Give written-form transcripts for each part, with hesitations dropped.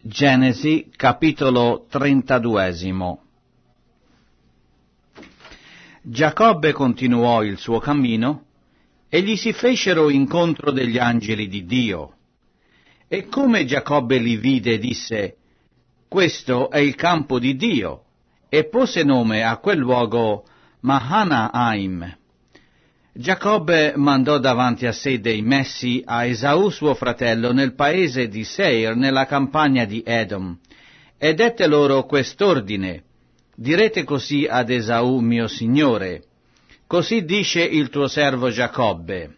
Genesi, capitolo 32. Giacobbe continuò il suo cammino e gli si fecero incontro degli angeli di Dio. E come Giacobbe li vide, disse: «Questo è il campo di Dio», e pose nome a quel luogo Mahanaim. Giacobbe mandò davanti a sé dei messi a Esaù suo fratello nel paese di Seir, nella campagna di Edom, e dette loro quest'ordine: «Direte così ad Esaù mio signore: così dice il tuo servo Giacobbe: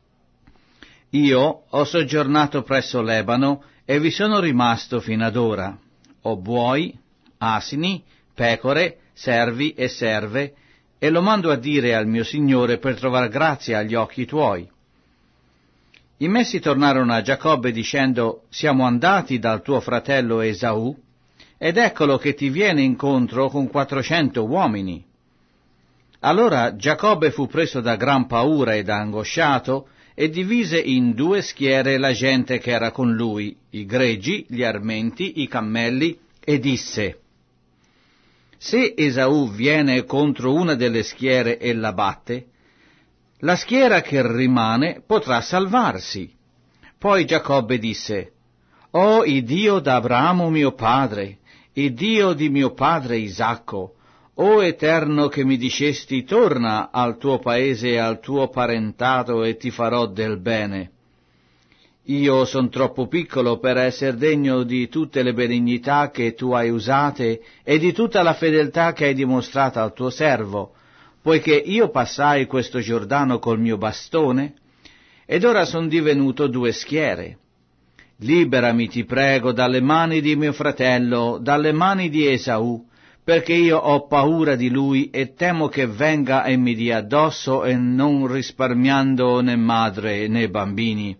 io ho soggiornato presso Lebano e vi sono rimasto fino ad ora. Ho buoi, asini, pecore, servi e serve, e lo mando a dire al mio signore per trovar grazia agli occhi tuoi». I messi tornarono a Giacobbe dicendo: «Siamo andati dal tuo fratello Esaù, ed eccolo che ti viene incontro con 400 uomini». Allora Giacobbe fu preso da gran paura ed angosciato, e divise in 2 schiere la gente che era con lui, i greggi, gli armenti, i cammelli, e disse: «Se Esaù viene contro una delle schiere e la batte, la schiera che rimane potrà salvarsi». Poi Giacobbe disse: «Oh, il Dio d'Abramo mio padre, il Dio di mio padre Isacco, o Eterno che mi dicesti: torna al tuo paese e al tuo parentato e ti farò del bene. Io son troppo piccolo per esser degno di tutte le benignità che tu hai usate e di tutta la fedeltà che hai dimostrata al tuo servo, poiché io passai questo Giordano col mio bastone, ed ora son divenuto 2 schiere. Liberami, ti prego, dalle mani di mio fratello, dalle mani di Esaù, perché io ho paura di lui e temo che venga e mi dia addosso, e non risparmiando né madre né bambini».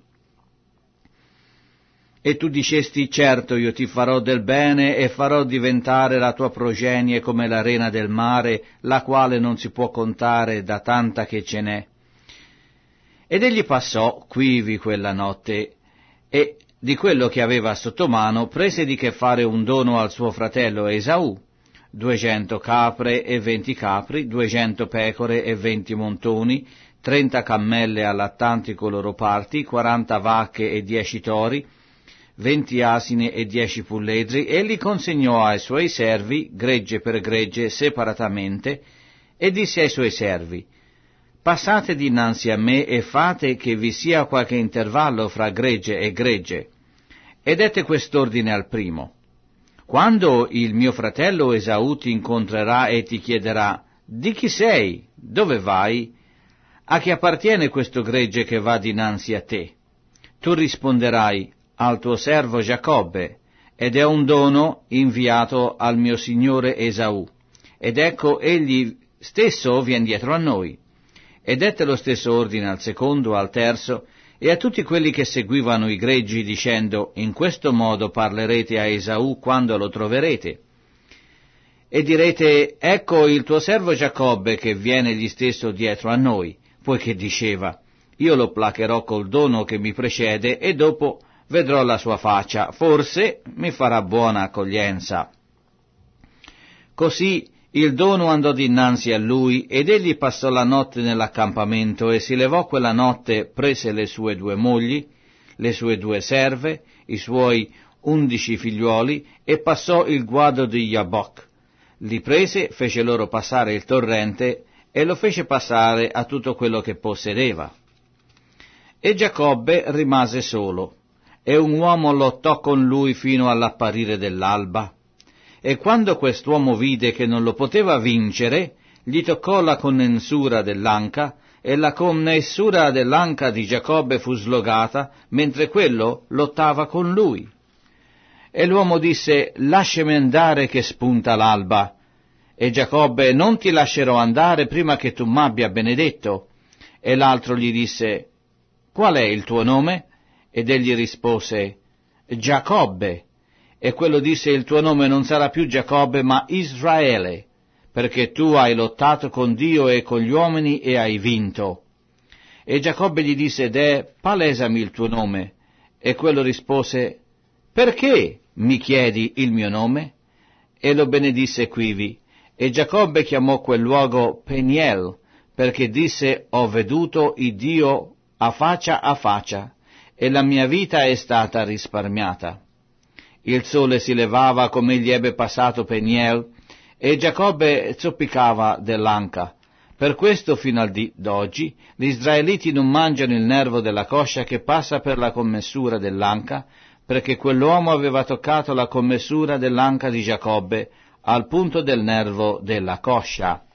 E tu dicesti: «Certo, io ti farò del bene e farò diventare la tua progenie come l'arena del mare, la quale non si può contare da tanta che ce n'è». Ed egli passò quivi quella notte, e di quello che aveva sotto mano prese di che fare un dono al suo fratello Esaù: 200 capre e 20 capri, 200 pecore e 20 montoni, 30 cammelle allattanti con loro parti, 40 vacche e 10 tori, 20 asine e 10 puledri, e li consegnò ai suoi servi, gregge per gregge, separatamente, e disse ai suoi servi: «Passate dinanzi a me e fate che vi sia qualche intervallo fra gregge e gregge». E dette quest'ordine al primo: «Quando il mio fratello Esaù ti incontrerà e ti chiederà: di chi sei? Dove vai? A chi appartiene questo gregge che va dinanzi a te? Tu risponderai: al tuo servo Giacobbe, ed è un dono inviato al mio signore Esaù. Ed ecco, egli stesso vien dietro a noi». E dette lo stesso ordine al secondo, al terzo, e a tutti quelli che seguivano i greggi, dicendo: «In questo modo parlerete a Esaù quando lo troverete. E direte: ecco il tuo servo Giacobbe che viene egli stesso dietro a noi», poiché diceva: «Io lo placherò col dono che mi precede, e dopo vedrò la sua faccia, forse mi farà buona accoglienza». Così il dono andò dinanzi a lui, ed egli passò la notte nell'accampamento, e si levò quella notte, prese le sue 2 mogli, le sue 2 serve, i suoi 11 figliuoli, e passò il guado di Jabbok. Li prese, fece loro passare il torrente, e lo fece passare a tutto quello che possedeva. E Giacobbe rimase solo, e un uomo lottò con lui fino all'apparire dell'alba. E quando quest'uomo vide che non lo poteva vincere, gli toccò la connensura dell'anca, e la connessura dell'anca di Giacobbe fu slogata, mentre quello lottava con lui. E l'uomo disse: «Lasciami andare che spunta l'alba». E Giacobbe: «Non ti lascerò andare prima che tu m'abbia benedetto». E l'altro gli disse: «Qual è il tuo nome?» Ed egli rispose: «Giacobbe». E quello disse: «Il tuo nome non sarà più Giacobbe, ma Israele, perché tu hai lottato con Dio e con gli uomini e hai vinto». E Giacobbe gli disse: «Deh, palesami il tuo nome». E quello rispose: «Perché mi chiedi il mio nome? E lo benedisse quivi. E Giacobbe chiamò quel luogo Peniel, perché disse: ho veduto il Dio a faccia, e la mia vita è stata risparmiata. Il sole si levava come egli ebbe passato Peniel, e Giacobbe zoppicava dell'anca. Per questo fino al dì d'oggi gli israeliti non mangiano il nervo della coscia che passa per la commessura dell'anca, perché quell'uomo aveva toccato la commessura dell'anca di Giacobbe al punto del nervo della coscia.